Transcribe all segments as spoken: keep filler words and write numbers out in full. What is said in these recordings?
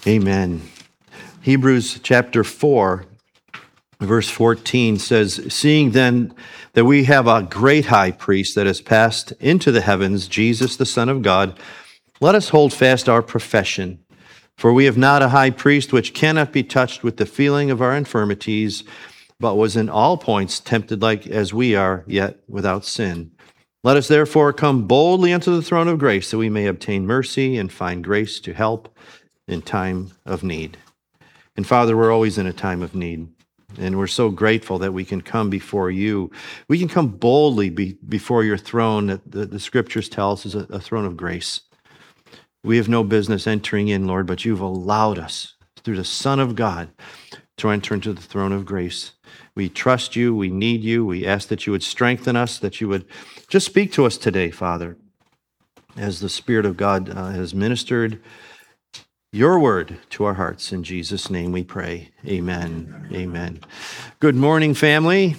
Amen. Hebrews chapter four, verse fourteen says, "Seeing then that we have a great high priest that has passed into the heavens, Jesus, the Son of God, let us hold fast our profession. For we have not a high priest which cannot be touched with the feeling of our infirmities, but was in all points tempted like as we are, yet without sin. Let us therefore come boldly unto the throne of grace, that we may obtain mercy and find grace to help in time of need." And Father, we're always in a time of need, and we're so grateful that we can come before you. We can come boldly be, before your throne that the, the scriptures tell us is a, a throne of grace. We have no business entering in, Lord, but you've allowed us through the Son of God to enter into the throne of grace. We trust you. We need you. We ask that you would strengthen us, that you would just speak to us today, Father, as the Spirit of God uh, has ministered your word to our hearts. In Jesus' name we pray. Amen. Amen. Good morning, family.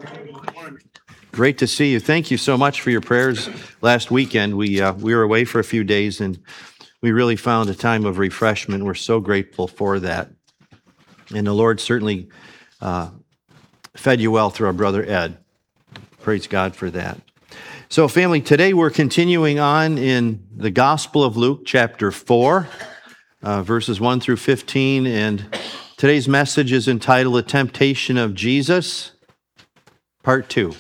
Great to see you. Thank you so much for your prayers last weekend. We uh, we were away for a few days, and we really found a time of refreshment. We're so grateful for that. And the Lord certainly uh, fed you well through our brother Ed. Praise God for that. So, family, today we're continuing on in the Gospel of Luke, chapter four, uh, verses one through fifteen. And today's message is entitled "The Temptation of Jesus," part two.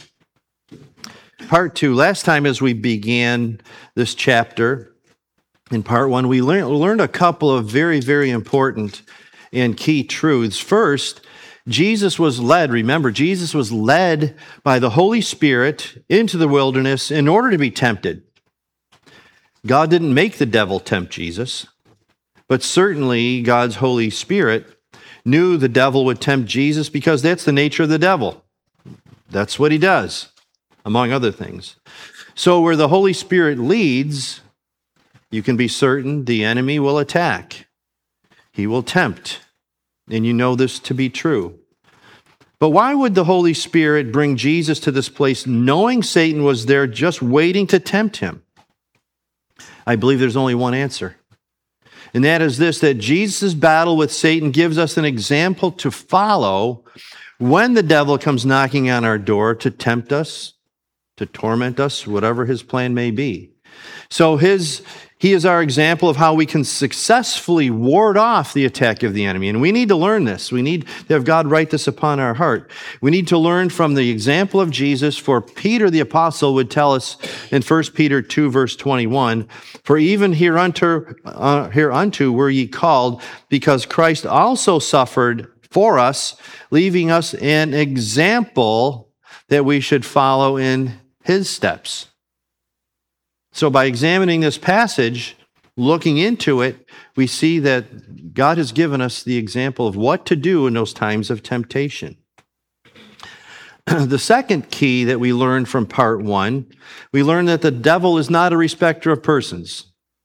Part two. Last time as we began this chapter, in part one, we learned, learned a couple of very, very important and key truths. First, Jesus was led, remember, Jesus was led by the Holy Spirit into the wilderness in order to be tempted. God didn't make the devil tempt Jesus, but certainly God's Holy Spirit knew the devil would tempt Jesus because that's the nature of the devil. That's what he does, among other things. So where the Holy Spirit leads, you can be certain the enemy will attack. He will tempt, and you know this to be true. But why would the Holy Spirit bring Jesus to this place knowing Satan was there just waiting to tempt him? I believe there's only one answer. And that is this, that Jesus' battle with Satan gives us an example to follow when the devil comes knocking on our door to tempt us, to torment us, whatever his plan may be. So his He is our example of how we can successfully ward off the attack of the enemy. And we need to learn this. We need to have God write this upon our heart. We need to learn from the example of Jesus, for Peter the apostle would tell us in First Peter two, verse twenty-one, "For even hereunto, uh, hereunto were ye called, because Christ also suffered for us, leaving us an example that we should follow in his steps." So by examining this passage, looking into it, we see that God has given us the example of what to do in those times of temptation. The second key that we learned from part one, we learned that the devil is not a respecter of persons.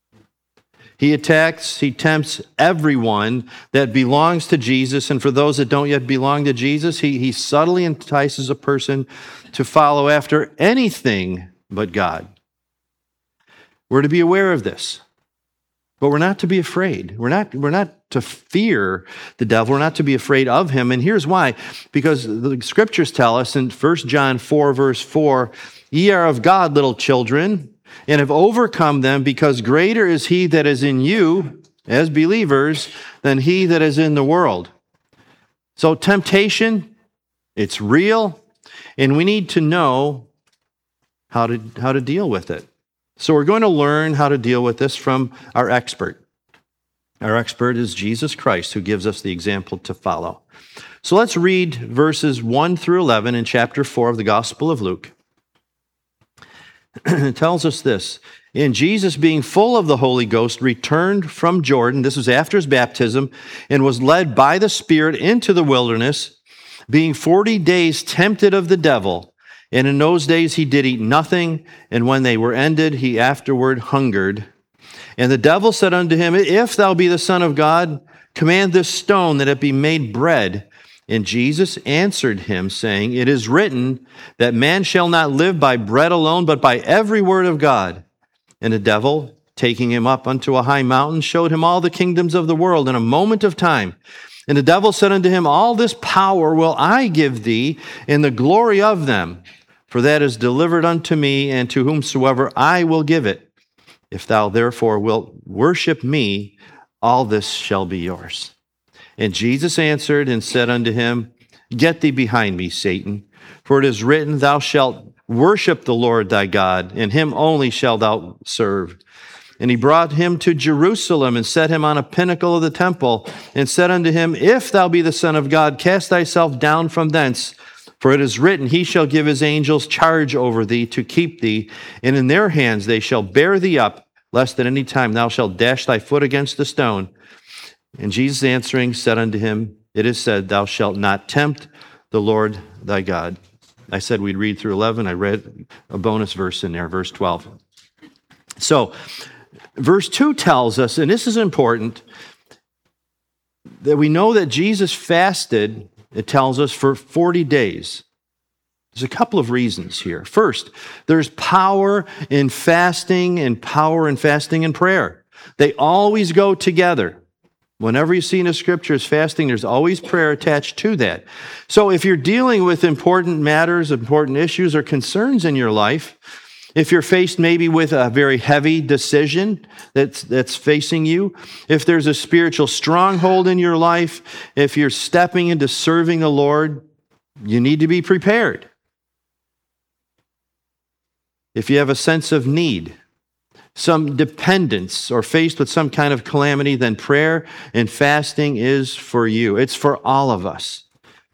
He attacks, he tempts everyone that belongs to Jesus, and for those that don't yet belong to Jesus, he, he subtly entices a person to follow after anything but God. We're to be aware of this, but we're not to be afraid. We're not, we're not to fear the devil. We're not to be afraid of him. And here's why. Because the scriptures tell us in First John four, verse four, "Ye are of God, little children, and have overcome them, because greater is he that is in you as believers than he that is in the world." So temptation, it's real, and we need to know how to, how to deal with it. So we're going to learn how to deal with this from our expert. Our expert is Jesus Christ, who gives us the example to follow. So let's read verses one through eleven in chapter four of the Gospel of Luke. It tells us this: "And Jesus, being full of the Holy Ghost, returned from Jordan," this was after his baptism, "and was led by the Spirit into the wilderness, being forty days tempted of the devil. And in those days he did eat nothing, and when they were ended, he afterward hungered. And the devil said unto him, If thou be the Son of God, command this stone that it be made bread. And Jesus answered him, saying, It is written that man shall not live by bread alone, but by every word of God. And the devil taking him up unto a high mountain, showed him all the kingdoms of the world in a moment of time. And the devil said unto him, All this power will I give thee, and the glory of them, for that is delivered unto me, and to whomsoever I will give it. If thou therefore wilt worship me, all this shall be yours. And Jesus answered and said unto him, Get thee behind me, Satan, for it is written, Thou shalt worship the Lord thy God, and him only shalt thou serve. And he brought him to Jerusalem, and set him on a pinnacle of the temple, and said unto him, If thou be the Son of God, cast thyself down from thence. For it is written, He shall give his angels charge over thee to keep thee, and in their hands they shall bear thee up, lest at any time thou shalt dash thy foot against a stone. And Jesus answering said unto him, It is said, Thou shalt not tempt the Lord thy God. I said we'd read through eleven. I read a bonus verse in there, verse twelve. So, verse two tells us, and this is important, that we know that Jesus fasted, it tells us, for forty days. There's a couple of reasons here. First, there's power in fasting and power in fasting and prayer. They always go together. Whenever you see in the scriptures fasting, there's always prayer attached to that. So if you're dealing with important matters, important issues or concerns in your life, if you're faced maybe with a very heavy decision that's, that's facing you, if there's a spiritual stronghold in your life, if you're stepping into serving the Lord, you need to be prepared. If you have a sense of need, some dependence, or faced with some kind of calamity, then prayer and fasting is for you. It's for all of us.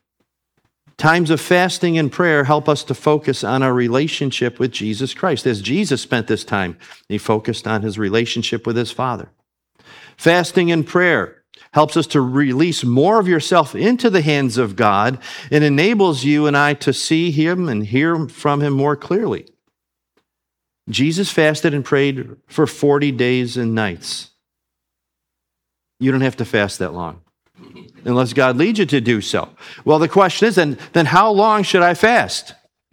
Times of fasting and prayer help us to focus on our relationship with Jesus Christ. As Jesus spent this time, he focused on his relationship with his Father. Fasting and prayer helps us to release more of yourself into the hands of God and enables you and I to see him and hear from him more clearly. Jesus fasted and prayed for forty days and nights. You don't have to fast that long, unless God leads you to do so. Well, the question is, then, then how long should I fast?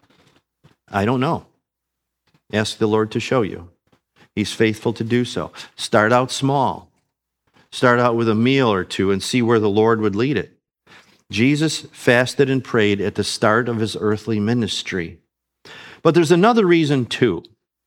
I don't know. Ask the Lord to show you. He's faithful to do so. Start out small. Start out with a meal or two and see where the Lord would lead it. Jesus fasted and prayed at the start of his earthly ministry. But there's another reason too.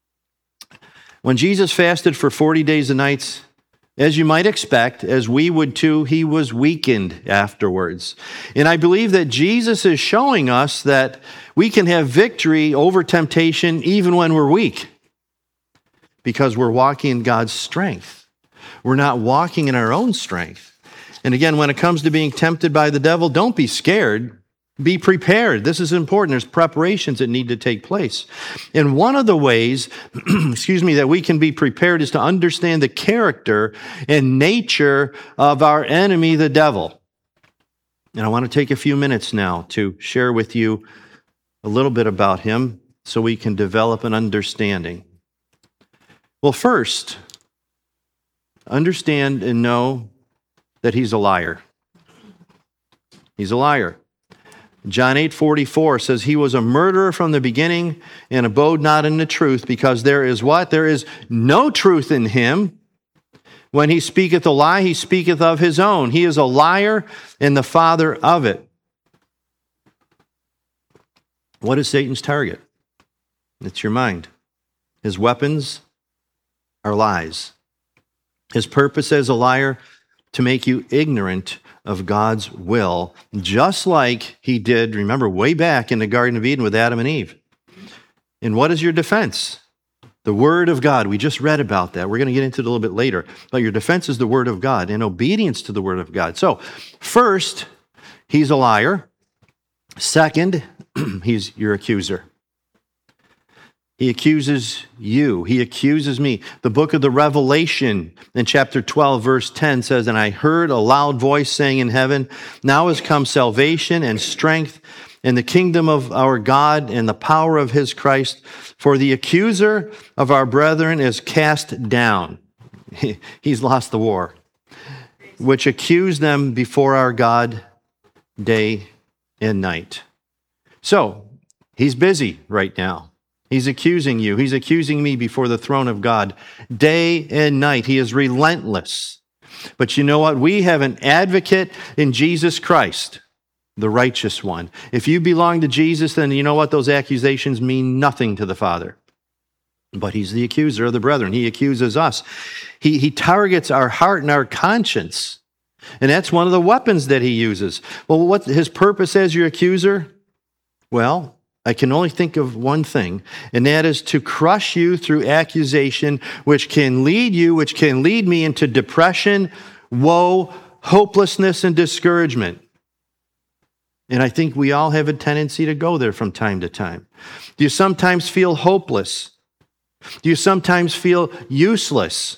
When Jesus fasted for forty days and nights, as you might expect, as we would too, he was weakened afterwards. And I believe that Jesus is showing us that we can have victory over temptation even when we're weak, because we're walking in God's strength. We're not walking in our own strength. And again, when it comes to being tempted by the devil, don't be scared. Be prepared. This is important. There's preparations that need to take place. And one of the ways, excuse me, that we can be prepared is to understand the character and nature of our enemy, the devil. And I want to take a few minutes now to share with you a little bit about him so we can develop an understanding. Well, first, understand and know that he's a liar. He's a liar. John eight forty-four says, He was a murderer from the beginning and abode not in the truth, because there is what? There is no truth in him. When he speaketh a lie, he speaketh of his own. He is a liar and the father of it. What is Satan's target? It's your mind. His weapons are lies. His purpose as a liar, to make you ignorant of God's will, just like he did, remember, way back in the Garden of Eden with Adam and Eve. And what is your defense? The Word of God. We just read about that. We're going to get into it a little bit later. But your defense is the Word of God and obedience to the Word of God. So, first, he's a liar. Second, he's your accuser. He accuses you. He accuses me. The book of the Revelation in chapter twelve, verse ten says, And I heard a loud voice saying in heaven, Now is come salvation and strength and the kingdom of our God and the power of his Christ. For the accuser of our brethren is cast down. He's lost the war. Which accused them before our God day and night. So, he's busy right now. He's accusing you. He's accusing me before the throne of God. Day and night, he is relentless. But you know what? We have an advocate in Jesus Christ, the righteous one. If you belong to Jesus, then you know what? Those accusations mean nothing to the Father. But he's the accuser of the brethren. He accuses us. He, he targets our heart and our conscience. And that's one of the weapons that he uses. Well, what his purpose as your accuser? Well, I can only think of one thing, and that is to crush you through accusation, which can lead you, which can lead me into depression, woe, hopelessness, and discouragement. And I think we all have a tendency to go there from time to time. Do you sometimes feel hopeless? Do you sometimes feel useless?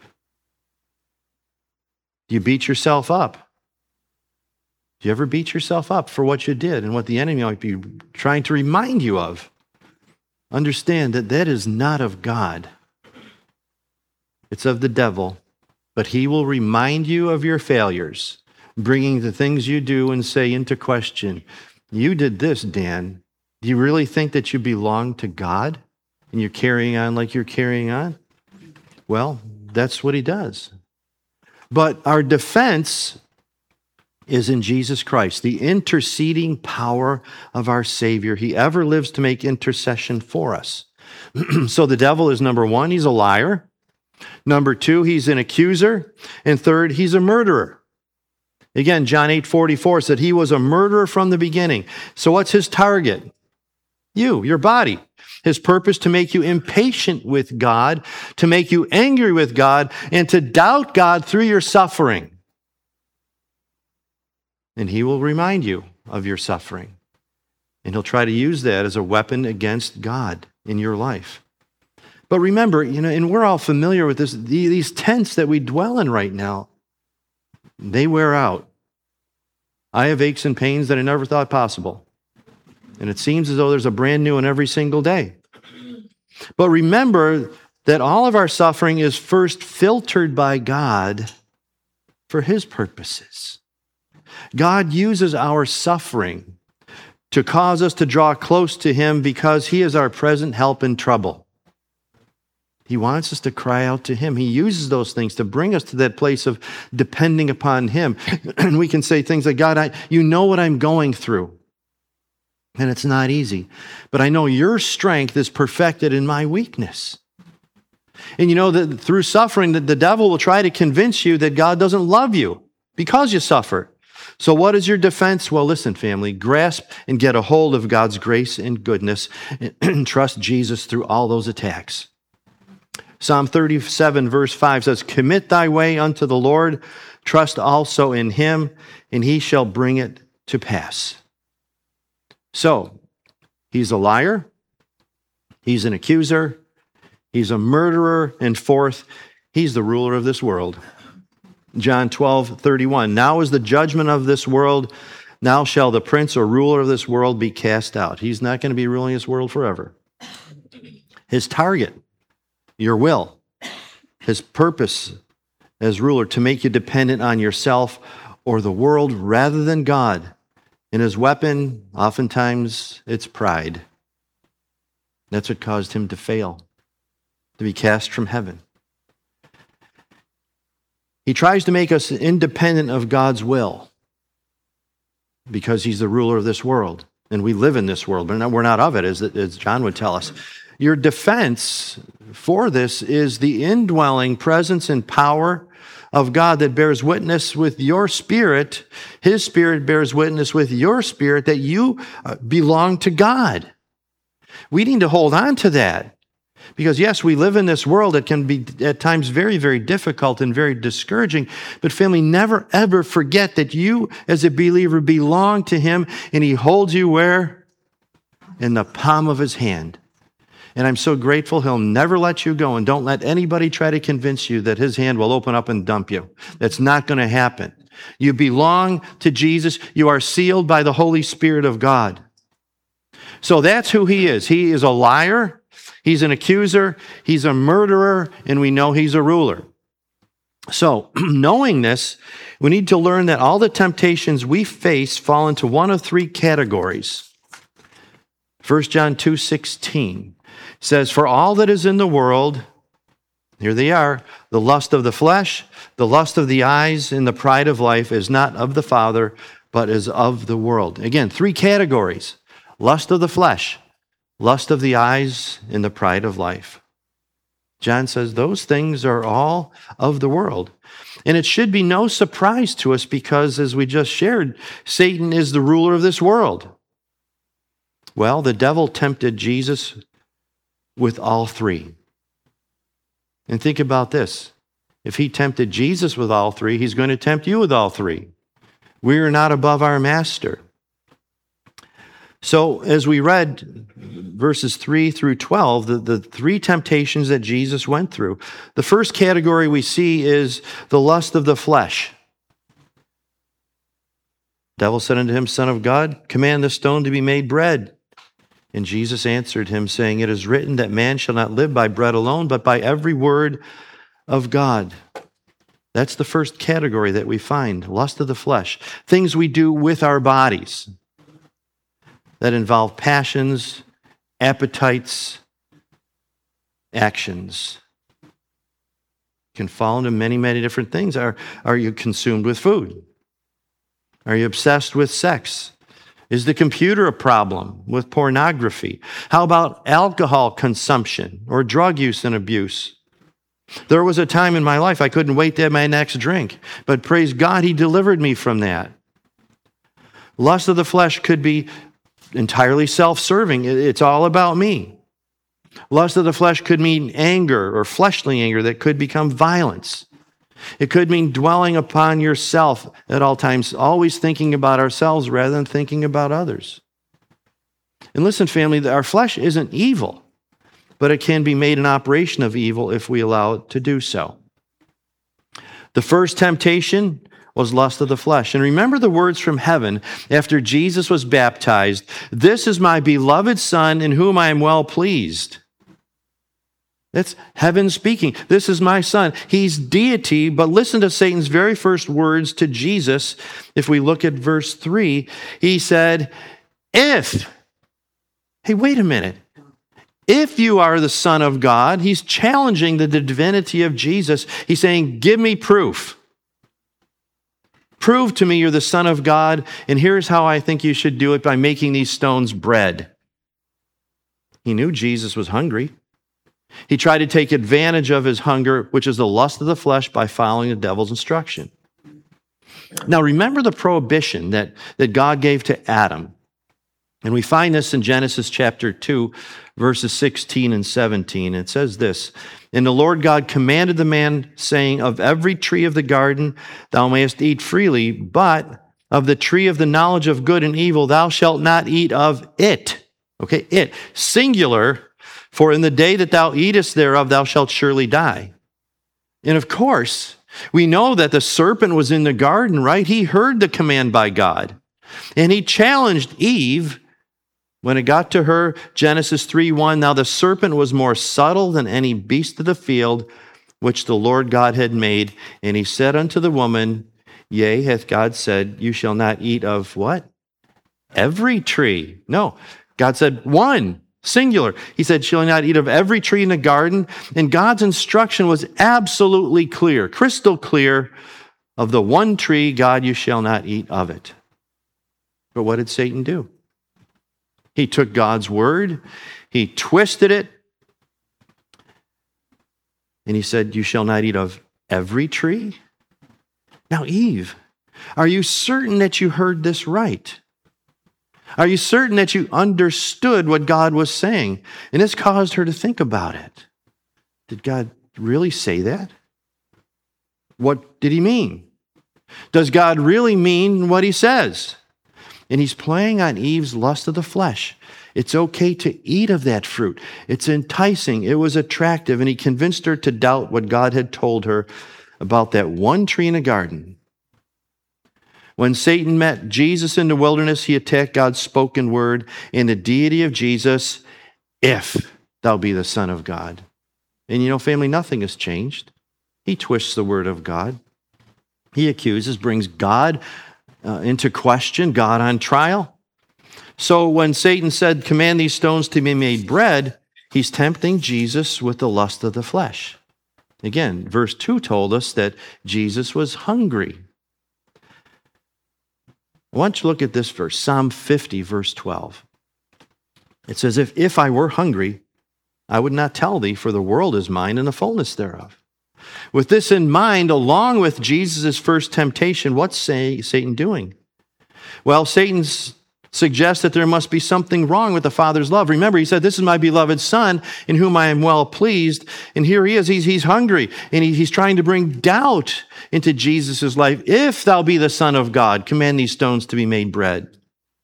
Do you beat yourself up? Do you ever beat yourself up for what you did and what the enemy might be trying to remind you of? Understand that that is not of God. It's of the devil. But he will remind you of your failures, bringing the things you do and say into question. You did this, Dan. Do you really think that you belong to God and you're carrying on like you're carrying on? Well, that's what he does. But our defense is in Jesus Christ, the interceding power of our Savior. He ever lives to make intercession for us. So the devil is number one, he's a liar. Number two, he's an accuser. And third, he's a murderer. Again, John eight forty-four said he was a murderer from the beginning. So what's his target? You, your body. His purpose to make you impatient with God, to make you angry with God, and to doubt God through your suffering. And he will remind you of your suffering. And he'll try to use that as a weapon against God in your life. But remember, you know, and we're all familiar with this, these tents that we dwell in right now, they wear out. I have aches and pains that I never thought possible. And it seems as though there's a brand new one every single day. But remember that all of our suffering is first filtered by God for his purposes. God uses our suffering to cause us to draw close to him because he is our present help in trouble. He wants us to cry out to him. He uses those things to bring us to that place of depending upon him. And we can say things like, God, I, you know what I'm going through. And it's not easy. But I know your strength is perfected in my weakness. And you know that through suffering, that the devil will try to convince you that God doesn't love you because you suffer. So what is your defense? Well, listen, family, grasp and get a hold of God's grace and goodness and trust Jesus through all those attacks. Psalm thirty-seven, verse five says, commit thy way unto the Lord, trust also in him, and he shall bring it to pass. So, he's a liar, he's an accuser, he's a murderer, and fourth, he's the ruler of this world. John twelve, thirty-one, now is the judgment of this world, now shall the prince or ruler of this world be cast out. He's not going to be ruling this world forever. His target, your will, his purpose as ruler, to make you dependent on yourself or the world rather than God. And his weapon, oftentimes, it's pride. That's what caused him to fail, to be cast from heaven. He tries to make us independent of God's will because he's the ruler of this world. And we live in this world, but we're not of it, as, as John would tell us. Your defense for this is the indwelling presence and power of God that bears witness with your spirit. His spirit bears witness with your spirit that you belong to God. We need to hold on to that. Because yes, we live in this world that can be at times very, very difficult and very discouraging. But family, never ever forget that you as a believer belong to him, and he holds you where? In the palm of his hand. And I'm so grateful he'll never let you go. And don't let anybody try to convince you that his hand will open up and dump you. That's not going to happen. You belong to Jesus. You are sealed by the Holy Spirit of God. So that's who he is. He is a liar. He's an accuser. He's a murderer. And we know he's a ruler. So knowing this, we need to learn that all the temptations we face fall into one of three categories. First John two sixteen. says, for all that is in the world, here they are, the lust of the flesh, the lust of the eyes, and the pride of life is not of the Father, but is of the world. Again, three categories: lust of the flesh, lust of the eyes, and the pride of life. John says those things are all of the world. And it should be no surprise to us because, as we just shared, Satan is the ruler of this world. Well, the devil tempted Jesus with all three. And think about this. If he tempted Jesus with all three, he's going to tempt you with all three. We are not above our master. So as we read verses three through twelve, the, the three temptations that Jesus went through, the first category we see is the lust of the flesh. The devil said unto him, Son of God, command this stone to be made bread. And Jesus answered him, saying, It is written that man shall not live by bread alone, but by every word of God. That's the first category that we find, lust of the flesh. Things we do with our bodies that involve passions, appetites, actions. Can fall into many, many different things. Are, are you consumed with food? Are you obsessed with sex? Is the computer a problem with pornography? How about alcohol consumption or drug use and abuse? There was a time in my life I couldn't wait to have my next drink, but praise God, he delivered me from that. Lust of the flesh could be entirely self-serving. It's all about me. Lust of the flesh could mean anger or fleshly anger that could become violence. It could mean dwelling upon yourself at all times, always thinking about ourselves rather than thinking about others. And listen, family, our flesh isn't evil, but it can be made an operation of evil if we allow it to do so. The first temptation was lust of the flesh. And remember the words from heaven after Jesus was baptized, This is my beloved Son in whom I am well pleased. That's heaven speaking. This is my Son. He's deity, but listen to Satan's very first words to Jesus. If we look at verse three, he said, if, hey, wait a minute. If you are the Son of God, he's challenging the divinity of Jesus. He's saying, give me proof. Prove to me you're the Son of God, and here's how I think you should do it, by making these stones bread. He knew Jesus was hungry. He tried to take advantage of his hunger, which is the lust of the flesh, by following the devil's instruction. Now, remember the prohibition that, that God gave to Adam. And we find this in Genesis chapter two, verses sixteen and seventeen. It says this, And the Lord God commanded the man, saying, Of every tree of the garden thou mayest eat freely, but of the tree of the knowledge of good and evil thou shalt not eat of it. Okay, it, singular, for in the day that thou eatest thereof thou shalt surely die. And of course, we know that the serpent was in the garden, right? He heard the command by God. And he challenged Eve. When it got to her, Genesis three one, Now the serpent was more subtle than any beast of the field, which the Lord God had made. And he said unto the woman, Yea, hath God said, You shall not eat of what? Every tree. No, God said one, singular. He said, Shall not eat of every tree in the garden? And God's instruction was absolutely clear, crystal clear, of the one tree, God, you shall not eat of it. But what did Satan do? He took God's word, he twisted it, and he said, You shall not eat of every tree? Now, Eve, are you certain that you heard this right? Are you certain that you understood what God was saying? And this caused her to think about it. Did God really say that? What did he mean? Does God really mean what he says? And he's playing on Eve's lust of the flesh. It's okay to eat of that fruit. It's enticing. It was attractive. And he convinced her to doubt what God had told her about that one tree in the garden. When Satan met Jesus in the wilderness, he attacked God's spoken word and the deity of Jesus, if thou be the Son of God. And you know, family, nothing has changed. He twists the word of God. He accuses, brings God Uh, into question, God on trial. So when Satan said, command these stones to be made bread, He's tempting Jesus with the lust of the flesh. Again, verse two told us that Jesus was hungry. I want you to look at this verse, Psalm fifty, verse twelve. It says, if, if I were hungry, I would not tell thee, for the world is mine and the fullness thereof. With this in mind, along with Jesus' first temptation, what's say, Satan doing? Well, Satan suggests that there must be something wrong with the Father's love. Remember, he said, this is my beloved Son, in whom I am well pleased. And here he is, he's, he's hungry, and he, he's trying to bring doubt into Jesus' life. If thou be the Son of God, command these stones to be made bread.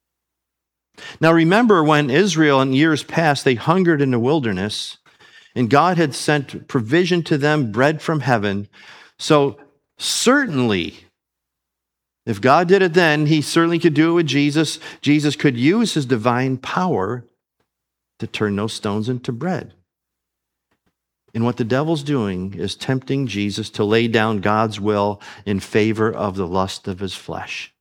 Now remember, when Israel in years past, they hungered in the wilderness, and God had sent provision to them, bread from heaven. So certainly, if God did it then, he certainly could do it with Jesus. Jesus could use his divine power to turn those stones into bread. And what the devil's doing is tempting Jesus to lay down God's will in favor of the lust of his flesh.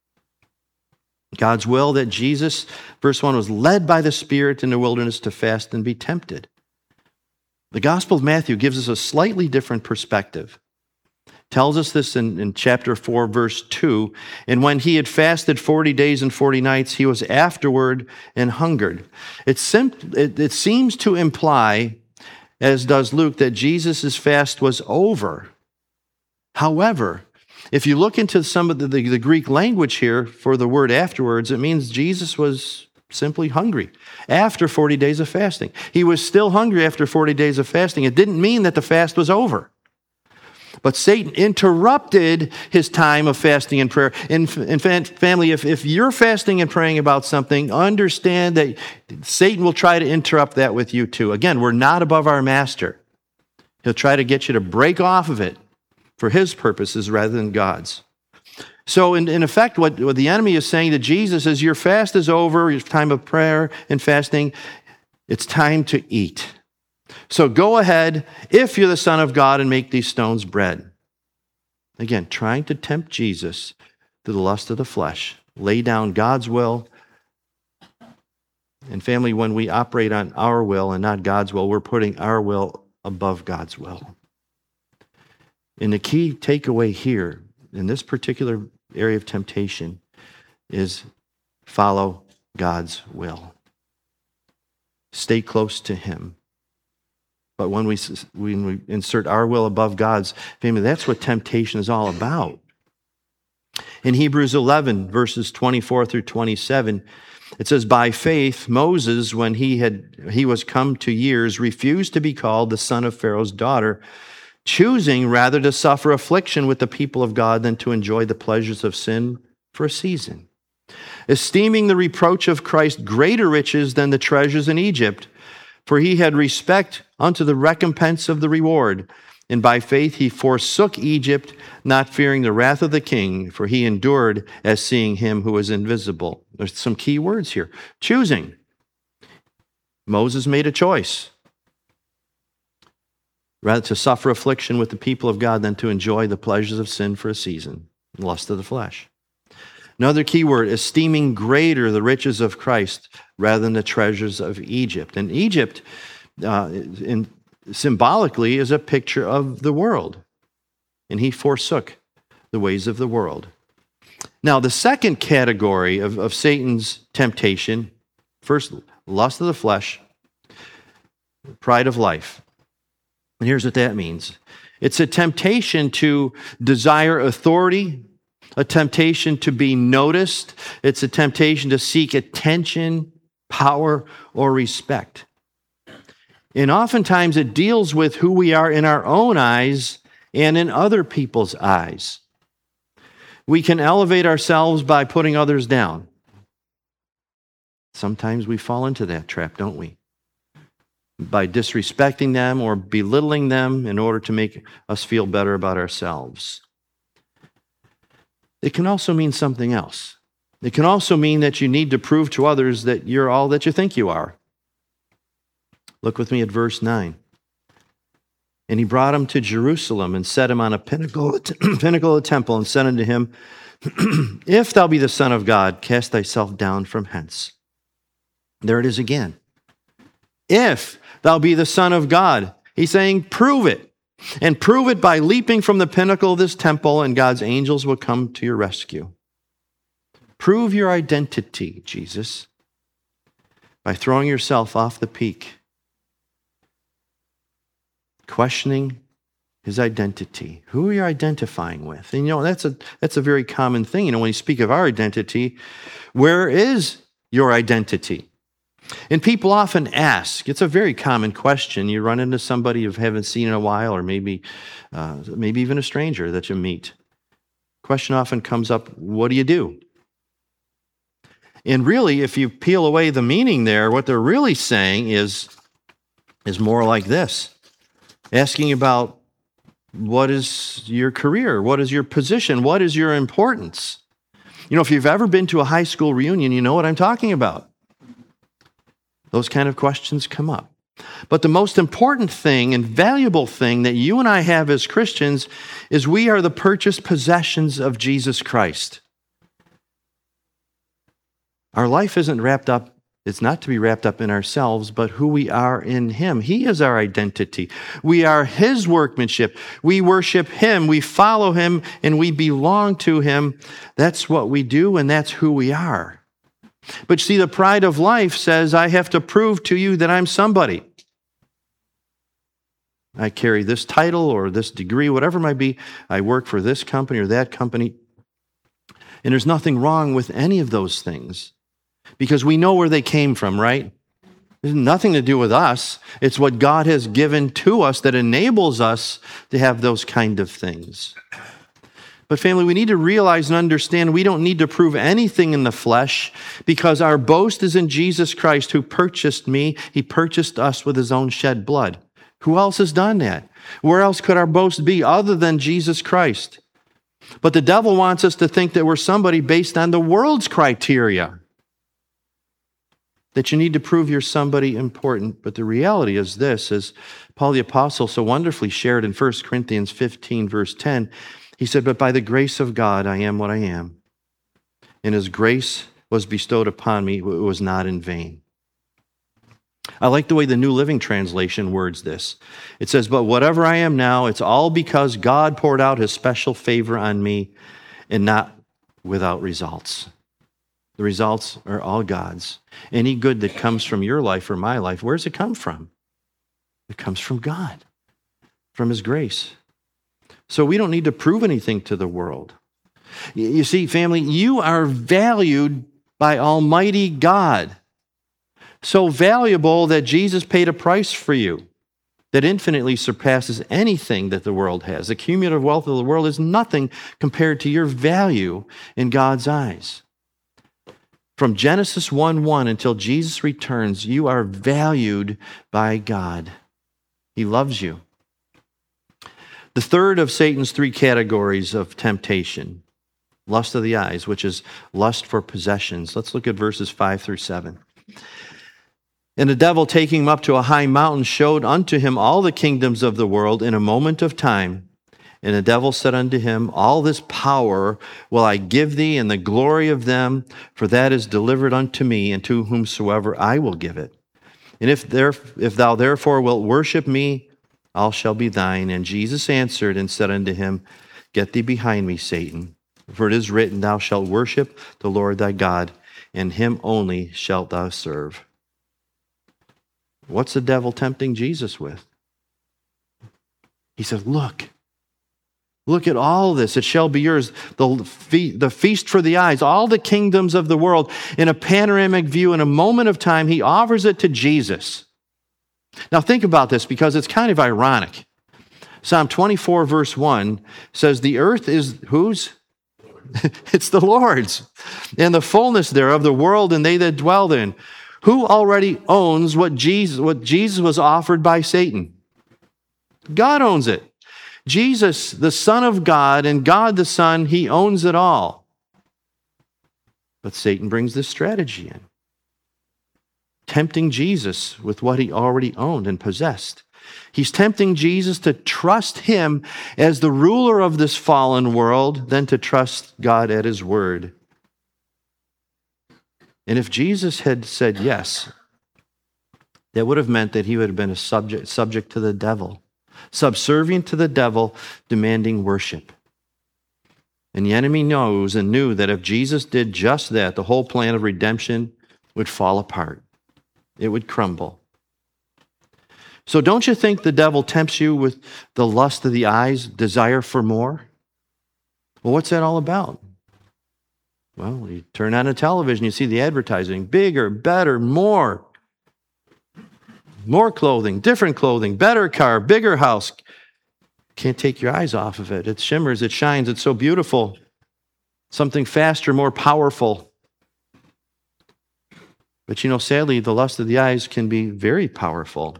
God's will that Jesus, verse one, was led by the Spirit in the wilderness to fast and be tempted. The Gospel of Matthew gives us a slightly different perspective. Tells us this in, in chapter four, verse two. And when he had fasted forty days and forty nights, he was afterward and hungered. It, sim- it, it seems to imply, as does Luke, that Jesus' fast was over. However, if you look into some of the, the, the Greek language here for the word afterwards, it means Jesus was simply hungry after forty days of fasting. He was still hungry after forty days of fasting. It didn't mean that the fast was over. But Satan interrupted his time of fasting and prayer. And, and family, if, if you're fasting and praying about something, understand that Satan will try to interrupt that with you too. Again, we're not above our master. He'll try to get you to break off of it for his purposes rather than God's. So in, in effect, what, what the enemy is saying to Jesus is, your fast is over, your time of prayer and fasting, it's time to eat. So go ahead, if you're the Son of God, and make these stones bread. Again, trying to tempt Jesus to the lust of the flesh. Lay down God's will. And family, when we operate on our will and not God's will, we're putting our will above God's will. And the key takeaway here, in this particular area of temptation, is follow God's will. Stay close to him. But when we, when we insert our will above God's, family, that's what temptation is all about. In Hebrews eleven, verses twenty-four through twenty-seven, it says, by faith, Moses, when he had he was come to years, refused to be called the son of Pharaoh's daughter, choosing rather to suffer affliction with the people of God than to enjoy the pleasures of sin for a season, esteeming the reproach of Christ greater riches than the treasures in Egypt, for he had respect unto the recompense of the reward. And by faith he forsook Egypt, not fearing the wrath of the king, for he endured as seeing him who is invisible. There's some key words here. Choosing. Moses made a choice. Rather to suffer affliction with the people of God than to enjoy the pleasures of sin for a season, the lust of the flesh. Another key word, esteeming greater the riches of Christ rather than the treasures of Egypt. And Egypt, uh, in, symbolically, is a picture of the world. And he forsook the ways of the world. Now, the second category of, of Satan's temptation, first, lust of the flesh, pride of life. And here's what that means. It's a temptation to desire authority, a temptation to be noticed. It's a temptation to seek attention, power, or respect. And oftentimes it deals with who we are in our own eyes and in other people's eyes. We can elevate ourselves by putting others down. Sometimes we fall into that trap, don't we? By disrespecting them or belittling them in order to make us feel better about ourselves. It can also mean something else. It can also mean that you need to prove to others that you're all that you think you are. Look with me at verse nine. And he brought him to Jerusalem and set him on a pinnacle, pinnacle of the temple and said unto him, if thou be the Son of God, cast thyself down from hence. There it is again. If thou be the Son of God. He's saying, prove it. And prove it by leaping from the pinnacle of this temple, and God's angels will come to your rescue. Prove your identity, Jesus, by throwing yourself off the peak, questioning his identity. Who are you identifying with? And you know, that's a that's a very common thing. You know, when you speak of our identity, where is your identity? And people often ask, it's a very common question. You run into somebody you haven't seen in a while, or maybe uh, maybe even a stranger that you meet. Question often comes up, what do you do? And really, if you peel away the meaning there, what they're really saying is, is more like this. Asking about, what is your career? What is your position? What is your importance? You know, if you've ever been to a high school reunion, you know what I'm talking about. Those kind of questions come up. But the most important thing and valuable thing that you and I have as Christians is we are the purchased possessions of Jesus Christ. Our life isn't wrapped up, it's not to be wrapped up in ourselves, but who we are in him. He is our identity. We are his workmanship. We worship him, we follow him, and we belong to him. That's what we do, and that's who we are. But see, the pride of life says, I have to prove to you that I'm somebody. I carry this title or this degree, whatever it might be. I work for this company or that company. And there's nothing wrong with any of those things because we know where they came from, right? It has nothing to do with us. It's what God has given to us that enables us to have those kind of things. But family, we need to realize and understand we don't need to prove anything in the flesh because our boast is in Jesus Christ who purchased me. He purchased us with his own shed blood. Who else has done that? Where else could our boast be other than Jesus Christ? But the devil wants us to think that we're somebody based on the world's criteria. That you need to prove you're somebody important. But the reality is this, as Paul the Apostle so wonderfully shared in First Corinthians fifteen, verse ten, he said, but by the grace of God, I am what I am. And his grace was bestowed upon me. It was not in vain. I like the way the New Living Translation words this. It says, but whatever I am now, it's all because God poured out his special favor on me and not without results. The results are all God's. Any good that comes from your life or my life, where does it come from? It comes from God, from his grace. So we don't need to prove anything to the world. You see, family, you are valued by Almighty God. So valuable that Jesus paid a price for you that infinitely surpasses anything that the world has. The cumulative wealth of the world is nothing compared to your value in God's eyes. From Genesis one one until Jesus returns, you are valued by God. He loves you. The third of Satan's three categories of temptation, lust of the eyes, which is lust for possessions. Let's look at verses five through seven. And the devil, taking him up to a high mountain, showed unto him all the kingdoms of the world in a moment of time. And the devil said unto him, all this power will I give thee, and the glory of them, for that is delivered unto me, and to whomsoever I will give it. And if, there, if thou therefore wilt worship me, all shall be thine. And Jesus answered and said unto him, get thee behind me, Satan. For it is written, thou shalt worship the Lord thy God, and him only shalt thou serve. What's the devil tempting Jesus with? He says, look, look at all this. It shall be yours. The, fe- the feast for the eyes, all the kingdoms of the world. In a panoramic view, in a moment of time, he offers it to Jesus. Now think about this because it's kind of ironic. Psalm twenty-four verse one says, the earth is whose? It's the Lord's. And the fullness thereof, the world and they that dwell therein. Who already owns what Jesus, what Jesus was offered by Satan? God owns it. Jesus, the Son of God, and God the Son, he owns it all. But Satan brings this strategy in, tempting Jesus with what he already owned and possessed. He's tempting Jesus to trust him as the ruler of this fallen world than to trust God at his word. And if Jesus had said yes, That would have meant that he would have been a subject, subject to the devil, subservient to the devil, demanding worship. And the enemy knows and knew that if Jesus did just that, the whole plan of redemption would fall apart. It would crumble. So don't you think the devil tempts you with the lust of the eyes, desire for more? Well, what's that all about? Well, you turn on a television, you see the advertising, bigger, better, more. More clothing, different clothing, better car, bigger house. Can't take your eyes off of it. It shimmers, it shines, it's so beautiful. Something faster, more powerful. But you know, sadly, the lust of the eyes can be very powerful,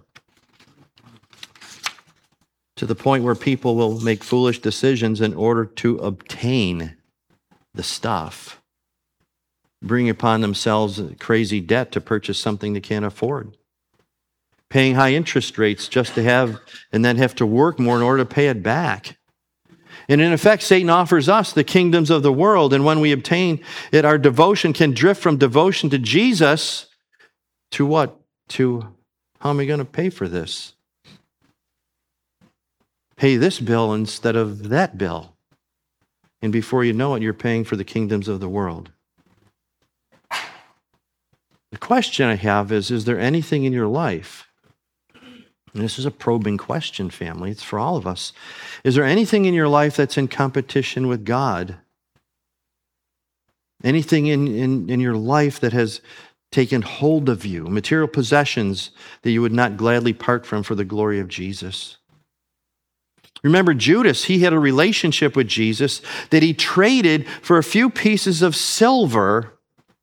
to the point where people will make foolish decisions in order to obtain the stuff, bring upon themselves crazy debt to purchase something they can't afford, paying high interest rates just to have, and then have to work more in order to pay it back. And in effect, Satan offers us the kingdoms of the world, and when we obtain it, our devotion can drift from devotion to Jesus to what? To, how am I going to pay for this? Pay this bill instead of that bill. And before you know it, you're paying for the kingdoms of the world. The question I have is, is there anything in your life, and this is a probing question, family, it's for all of us, is there anything in your life that's in competition with God? Anything in, in, in your life that has taken hold of you, material possessions that you would not gladly part from for the glory of Jesus? Remember Judas, he had a relationship with Jesus that he traded for a few pieces of silver,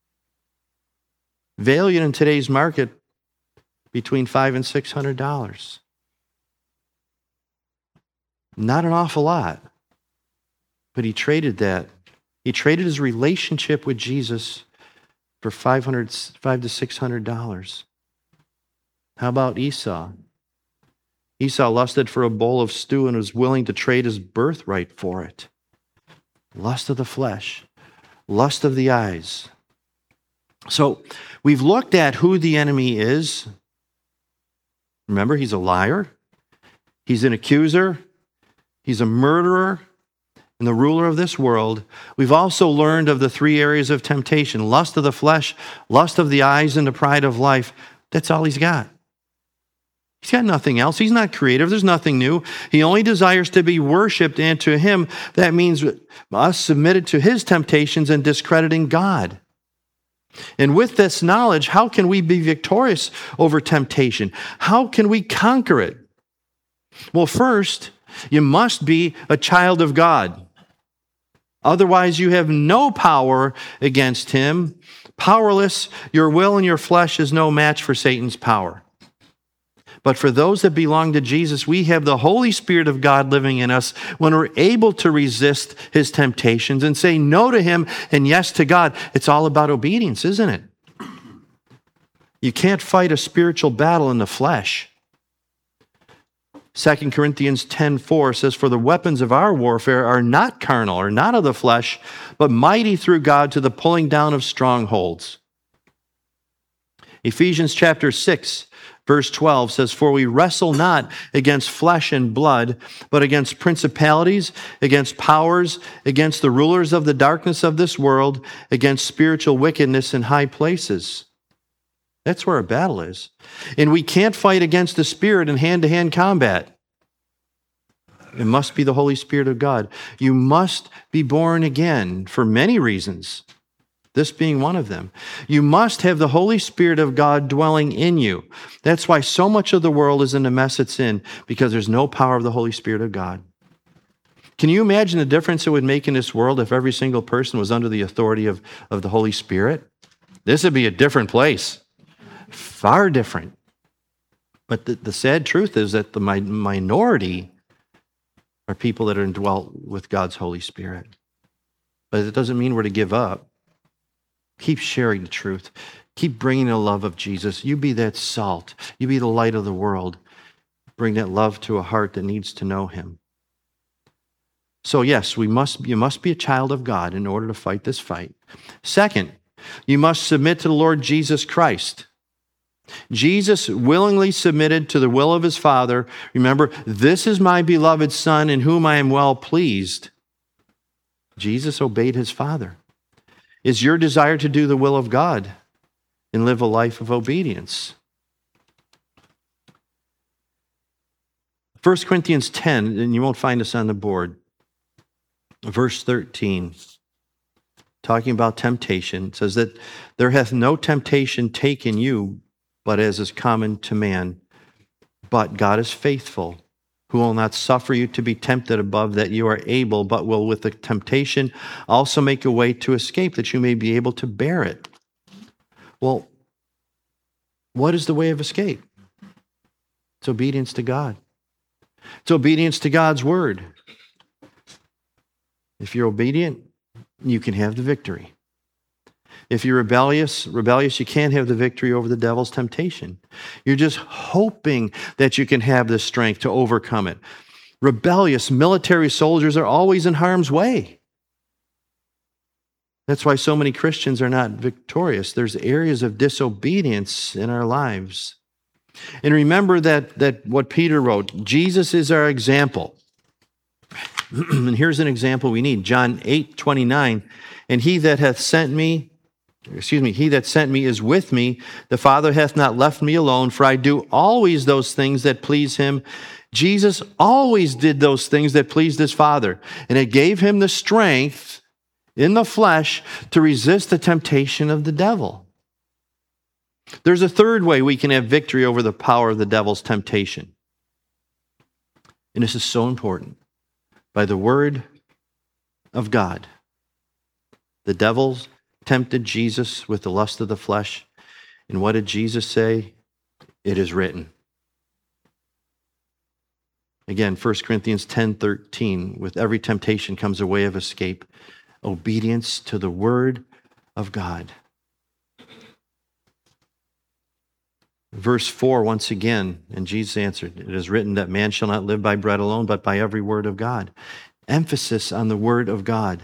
valued in today's market between five and six hundred dollars. Not an awful lot, but he traded that. He traded his relationship with Jesus for five hundred, five to six hundred dollars. How about Esau? Esau lusted for a bowl of stew and was willing to trade his birthright for it. Lust of the flesh, lust of the eyes. So we've looked at who the enemy is. Remember, he's a liar, he's an accuser, he's a murderer, and the ruler of this world. We've also learned of the three areas of temptation: lust of the flesh, lust of the eyes, and the pride of life. That's all he's got. He's got nothing else. He's not creative. There's nothing new. He only desires to be worshiped, and to him, that means us submitted to his temptations and discrediting God. And with this knowledge, how can we be victorious over temptation? How can we conquer it? Well, first, you must be a child of God. Otherwise, you have no power against him. Powerless, your will and your flesh is no match for Satan's power. But for those that belong to Jesus, we have the Holy Spirit of God living in us when we're able to resist his temptations and say no to him and yes to God. It's all about obedience, isn't it? You can't fight a spiritual battle in the flesh. Second Corinthians ten four says, "For the weapons of our warfare are not carnal, or not of the flesh, but mighty through God to the pulling down of strongholds." Ephesians chapter six, verse twelve says, "For we wrestle not against flesh and blood, but against principalities, against powers, against the rulers of the darkness of this world, against spiritual wickedness in high places." That's where our battle is. And we can't fight against the Spirit in hand-to-hand combat. It must be the Holy Spirit of God. You must be born again for many reasons, this being one of them. You must have the Holy Spirit of God dwelling in you. That's why so much of the world is in the mess it's in, because there's no power of the Holy Spirit of God. Can you imagine the difference it would make in this world if every single person was under the authority of, of the Holy Spirit? This would be a different place. Far different. But the, the sad truth is that the mi- minority are people that are indwelt with God's Holy Spirit. But it doesn't mean we're to give up. Keep sharing the truth. Keep bringing the love of Jesus. You be that salt. You be the light of the world. Bring that love to a heart that needs to know him. So yes, we must. you must be a child of God in order to fight this fight. Second, you must submit to the Lord Jesus Christ. Jesus willingly submitted to the will of his Father. Remember, this is my beloved Son in whom I am well pleased. Jesus obeyed his Father. Is your desire to do the will of God and live a life of obedience? First Corinthians ten, and you won't find this on the board, verse thirteen, talking about temptation, says that there hath no temptation taken you, but as is common to man. But God is faithful, who will not suffer you to be tempted above that you are able, but will with the temptation also make a way to escape, that you may be able to bear it. Well, what is the way of escape? It's obedience to God. It's obedience to God's word. If you're obedient, you can have the victory. If you're rebellious, rebellious, you can't have the victory over the devil's temptation. You're just hoping that you can have the strength to overcome it. Rebellious military soldiers are always in harm's way. That's why so many Christians are not victorious. There's areas of disobedience in our lives. And remember that, that what Peter wrote, Jesus is our example. And here's an example we need. John eight twenty-nine, and he that hath sent me, excuse me, he that sent me is with me. The Father hath not left me alone, for I do always those things that please him. Jesus always did those things that pleased his Father. And it gave him the strength in the flesh to resist the temptation of the devil. There's a third way we can have victory over the power of the devil's temptation. And this is so important. By the word of God. The devil tempted Jesus with the lust of the flesh. And what did Jesus say? It is written. Again, First Corinthians ten thirteen, with every temptation comes a way of escape. Obedience to the word of God. Verse four, once again, and Jesus answered, it is written that man shall not live by bread alone, but by every word of God. Emphasis on the word of God.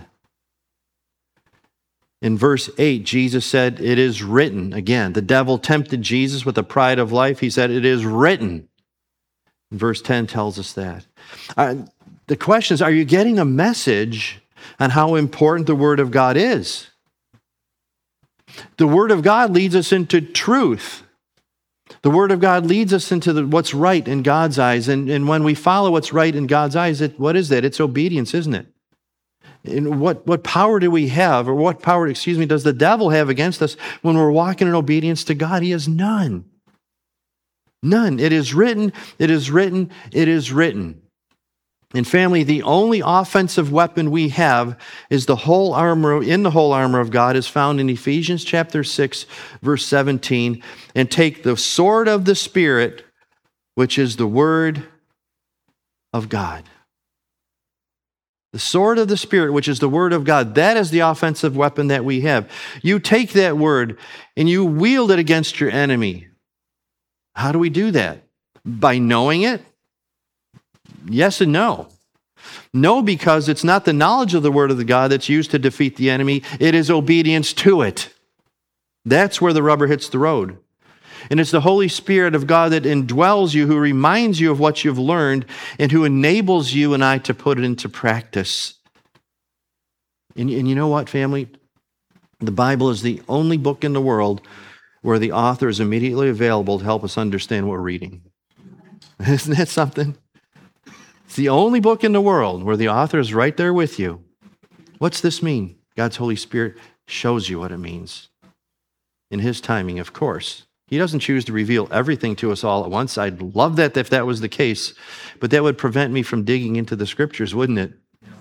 In verse eight, Jesus said, it is written. Again, the devil tempted Jesus with the pride of life. He said, it is written. And verse ten tells us that. Uh, the question is, are you getting a message on how important the word of God is? The word of God leads us into truth. The word of God leads us into the, what's right in God's eyes. And, and when we follow what's right in God's eyes, it, what is that? It's obedience, isn't it? And what, what power do we have, or what power, excuse me, does the devil have against us when we're walking in obedience to God? He has none. None. It is written, it is written, it is written. And family, the only offensive weapon we have is the whole armor, in the whole armor of God, is found in Ephesians chapter six, verse seventeen. And take the sword of the Spirit, which is the word of God. The sword of the Spirit, which is the word of God. That is the offensive weapon that we have. You take that word and you wield it against your enemy. How do we do that? By knowing it? Yes and no. No, because it's not the knowledge of the word of the God that's used to defeat the enemy. It is obedience to it. That's where the rubber hits the road. And it's the Holy Spirit of God that indwells you, who reminds you of what you've learned, and who enables you and I to put it into practice. And, and you know what, family? The Bible is the only book in the world where the author is immediately available to help us understand what we're reading. Isn't that something? It's the only book in the world where the author is right there with you. What's this mean? God's Holy Spirit shows you what it means. In his timing, of course. He doesn't choose to reveal everything to us all at once. I'd love that if that was the case, but that would prevent me from digging into the scriptures, wouldn't it?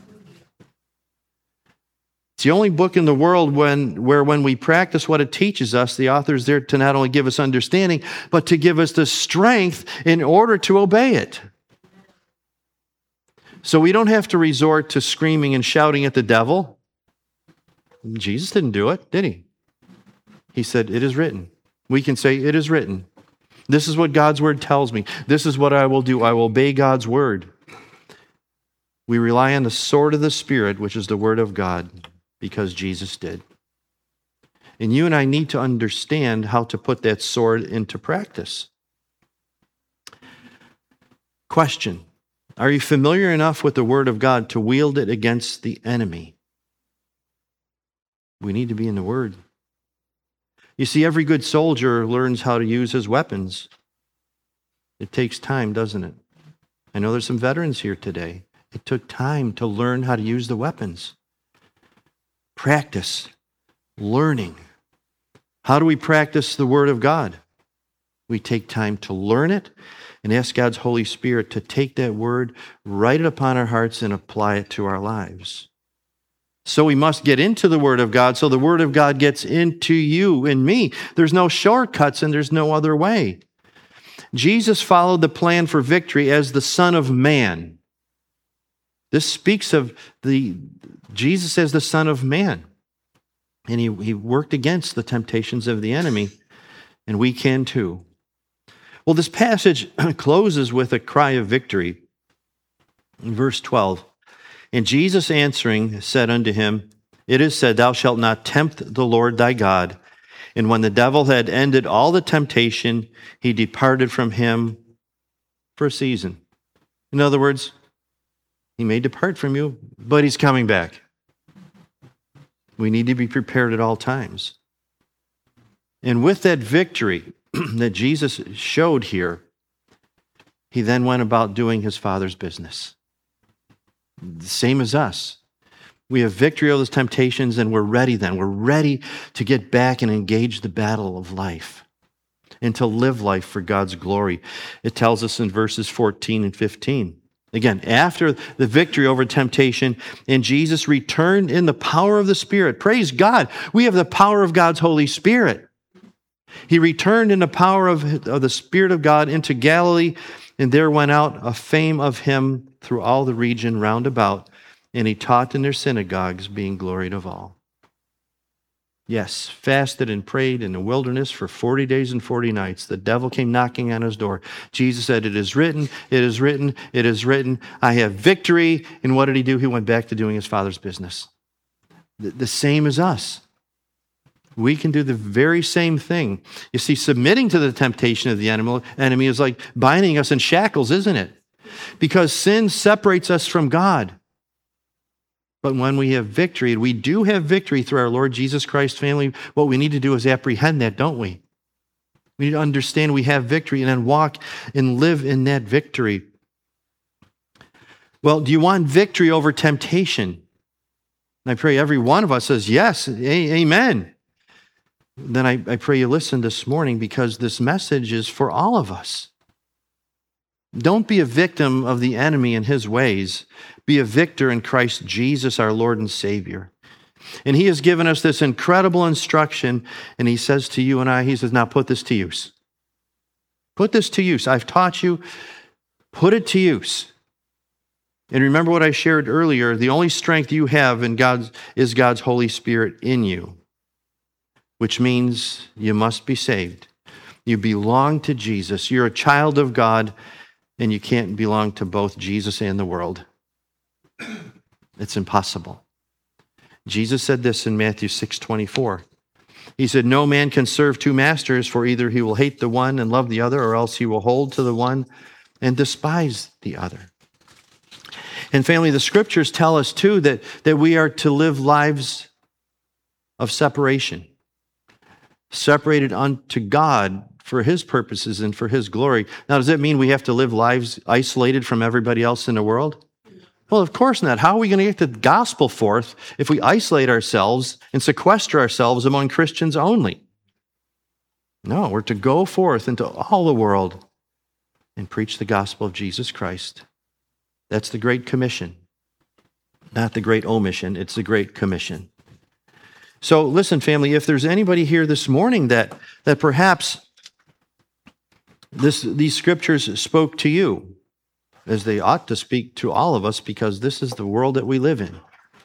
It's the only book in the world when, where when we practice what it teaches us, the author is there to not only give us understanding, but to give us the strength in order to obey it. So we don't have to resort to screaming and shouting at the devil. Jesus didn't do it, did he? He said, it is written. We can say, it is written. This is what God's word tells me. This is what I will do. I will obey God's word. We rely on the sword of the Spirit, which is the word of God, because Jesus did. And you and I need to understand how to put that sword into practice. Question: are you familiar enough with the Word of God to wield it against the enemy? We need to be in the Word. You see, every good soldier learns how to use his weapons. It takes time, doesn't it? I know there's some veterans here today. It took time to learn how to use the weapons. Practice, learning. How do we practice the Word of God? We take time to learn it and ask God's Holy Spirit to take that Word, write it upon our hearts, and apply it to our lives. So we must get into the Word of God so the Word of God gets into you and me. There's no shortcuts and there's no other way. Jesus followed the plan for victory as the Son of Man. This speaks of the Jesus as the Son of Man. And he, he worked against the temptations of the enemy, and we can too. Well, this passage closes with a cry of victory. In verse twelve, and Jesus answering said unto him, it is said, thou shalt not tempt the Lord thy God. And when the devil had ended all the temptation, he departed from him for a season. In other words, he may depart from you, but he's coming back. We need to be prepared at all times. And with that victory that Jesus showed here, he then went about doing his Father's business. The same as us. We have victory over those temptations, and we're ready then. We're ready to get back and engage the battle of life and to live life for God's glory. It tells us in verses fourteen and fifteen. Again, after the victory over temptation, and Jesus returned in the power of the Spirit. Praise God. We have the power of God's Holy Spirit. He returned in the power of, of the Spirit of God into Galilee, and there went out a fame of him through all the region round about, and he taught in their synagogues, being gloried of all. Yes, fasted and prayed in the wilderness for forty days and forty nights. The devil came knocking on his door. Jesus said, it is written, it is written, it is written. I have victory. And what did he do? He went back to doing his Father's business. The, the same as us. We can do the very same thing. You see, submitting to the temptation of the enemy is like binding us in shackles, isn't it? Because sin separates us from God. But when we have victory, and we do have victory through our Lord Jesus Christ family, what we need to do is apprehend that, don't we? We need to understand we have victory and then walk and live in that victory. Well, do you want victory over temptation? And I pray every one of us says, yes, amen. Then I, I pray you listen this morning, because this message is for all of us. Don't be a victim of the enemy and his ways. Be a victor in Christ Jesus, our Lord and Savior. And he has given us this incredible instruction, and he says to you and I, he says, now put this to use. Put this to use. I've taught you. Put it to use. And remember what I shared earlier, the only strength you have in God's is God's Holy Spirit in you, which means you must be saved. You belong to Jesus. You're a child of God, and you can't belong to both Jesus and the world. It's impossible. Jesus said this in Matthew six twenty-four. He said, no man can serve two masters, for either he will hate the one and love the other, or else he will hold to the one and despise the other. And family, the scriptures tell us too that, that we are to live lives of separation, separated unto God for his purposes and for his glory. Now, does that mean we have to live lives isolated from everybody else in the world? Well, of course not. How are we going to get the gospel forth if we isolate ourselves and sequester ourselves among Christians only? No, we're to go forth into all the world and preach the gospel of Jesus Christ. That's the Great Commission. Not the Great Omission, it's the Great Commission. So listen, family, if there's anybody here this morning that, that perhaps this, these scriptures spoke to you, as they ought to speak to all of us, because this is the world that we live in.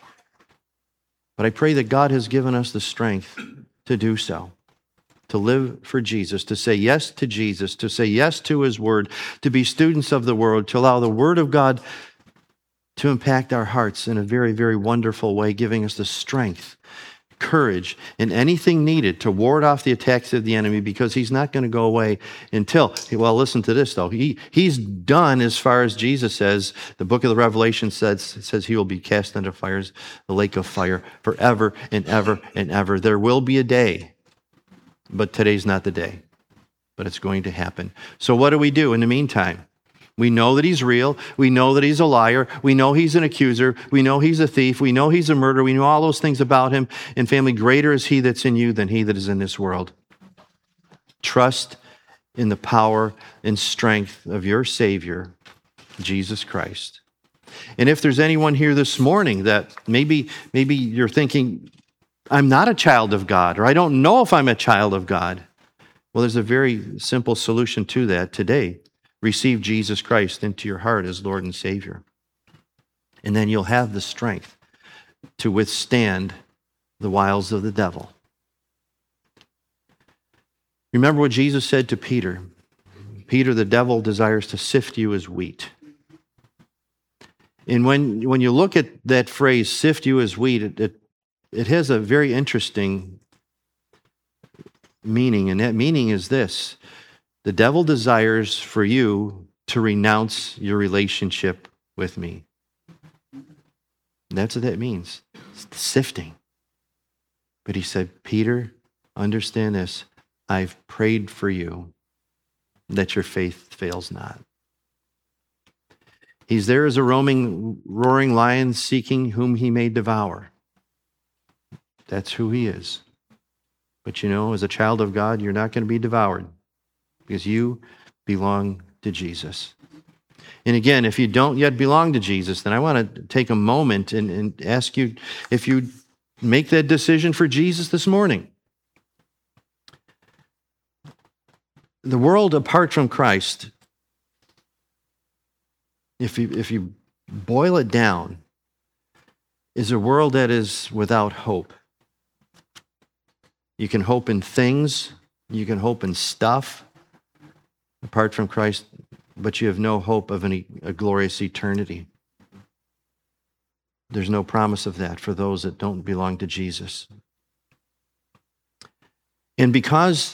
But I pray that God has given us the strength to do so, to live for Jesus, to say yes to Jesus, to say yes to his word, to be students of the word, to allow the word of God to impact our hearts in a very, very wonderful way, giving us the strength, courage, and anything needed to ward off the attacks of the enemy, because he's not going to go away until, well, listen to this though. He, he's done as far as Jesus says. The book of the Revelation says, says he will be cast into fires, the lake of fire, forever and ever and ever. There will be a day, but today's not the day, but it's going to happen. So what do we do in the meantime? We know that he's real. We know that he's a liar. We know he's an accuser. We know he's a thief. We know he's a murderer. We know all those things about him. And family, greater is he that's in you than he that is in this world. Trust in the power and strength of your Savior, Jesus Christ. And if there's anyone here this morning that maybe, maybe you're thinking, I'm not a child of God, or I don't know if I'm a child of God. Well, there's a very simple solution to that today. Receive Jesus Christ into your heart as Lord and Savior. And then you'll have the strength to withstand the wiles of the devil. Remember what Jesus said to Peter. Peter, the devil desires to sift you as wheat. And when, when you look at that phrase, sift you as wheat, it, it, it has a very interesting meaning. And that meaning is this. The devil desires for you to renounce your relationship with me. That's what that means. It's the sifting. But he said, Peter, understand this. I've prayed for you that your faith fails not. He's there as a roaming, roaring lion seeking whom he may devour. That's who he is. But you know, as a child of God, you're not going to be devoured, because you belong to Jesus. And again, if you don't yet belong to Jesus, then I want to take a moment and, and ask you if you make that decision for Jesus this morning. The world apart from Christ, if you, if you boil it down, is a world that is without hope. You can hope in things, you can hope in stuff, apart from Christ, but you have no hope of any, a glorious eternity. There's no promise of that for those that don't belong to Jesus. And because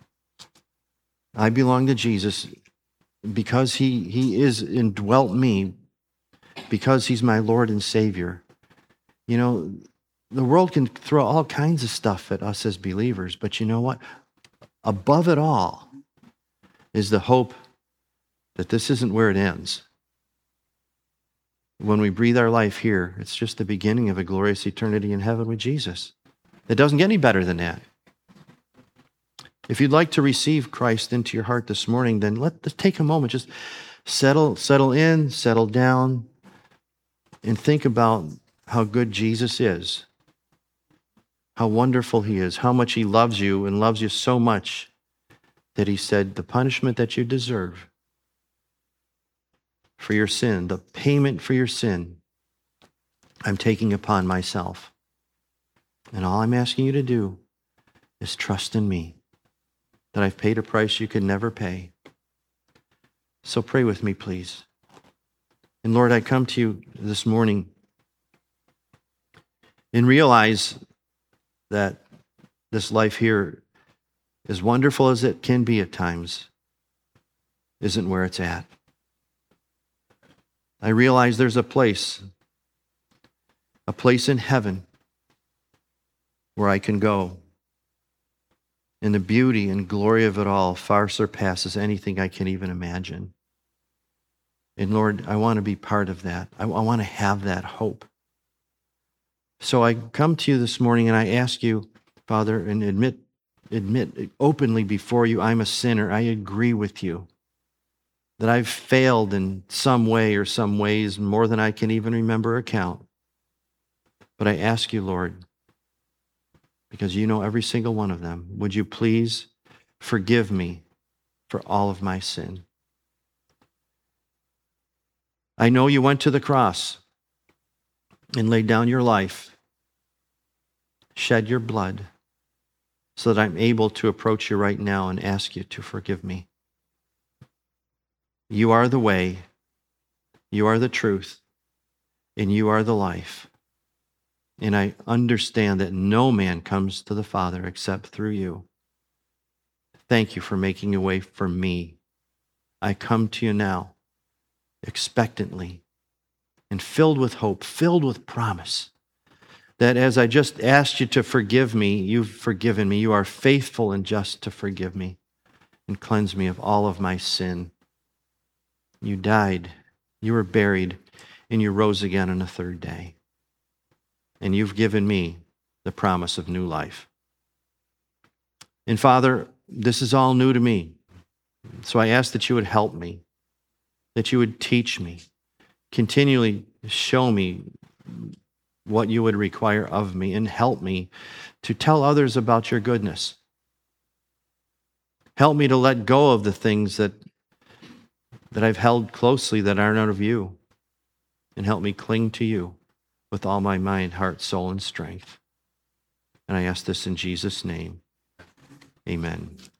I belong to Jesus, because he, he is indwelt me, because he's my Lord and Savior, you know, the world can throw all kinds of stuff at us as believers, but you know what? Above it all is the hope that this isn't where it ends. When we breathe our life here, it's just the beginning of a glorious eternity in heaven with Jesus. It doesn't get any better than that. If you'd like to receive Christ into your heart this morning, then let, let's take a moment, just settle, settle in, settle down, and think about how good Jesus is, how wonderful he is, how much he loves you and loves you so much that he said, the punishment that you deserve for your sin, the payment for your sin, I'm taking upon myself. And all I'm asking you to do is trust in me, that I've paid a price you could never pay. So pray with me, please. And Lord, I come to you this morning and realize that this life here, as wonderful as it can be at times, isn't where it's at. I realize there's a place, a place in heaven where I can go. And the beauty and glory of it all far surpasses anything I can even imagine. And Lord, I want to be part of that. I, I want to have that hope. So I come to you this morning and I ask you, Father, and admit, admit openly before you, I'm a sinner. I agree with you that I've failed in some way or some ways more than I can even remember or count. But I ask you, Lord, because you know every single one of them, would you please forgive me for all of my sin? I know you went to the cross and laid down your life, shed your blood, so that I'm able to approach you right now and ask you to forgive me. You are the way, you are the truth, and you are the life. And I understand that no man comes to the Father except through you. Thank you for making a way for me. I come to you now expectantly and filled with hope, filled with promise, that as I just asked you to forgive me, you've forgiven me. You are faithful and just to forgive me and cleanse me of all of my sin. You died, you were buried, and you rose again on the third day. And you've given me the promise of new life. And Father, this is all new to me. So I ask that you would help me, that you would teach me, continually show me what you would require of me, and help me to tell others about your goodness. Help me to let go of the things that, that I've held closely that aren't out of you, and help me cling to you with all my mind, heart, soul, and strength. And I ask this in Jesus' name. Amen.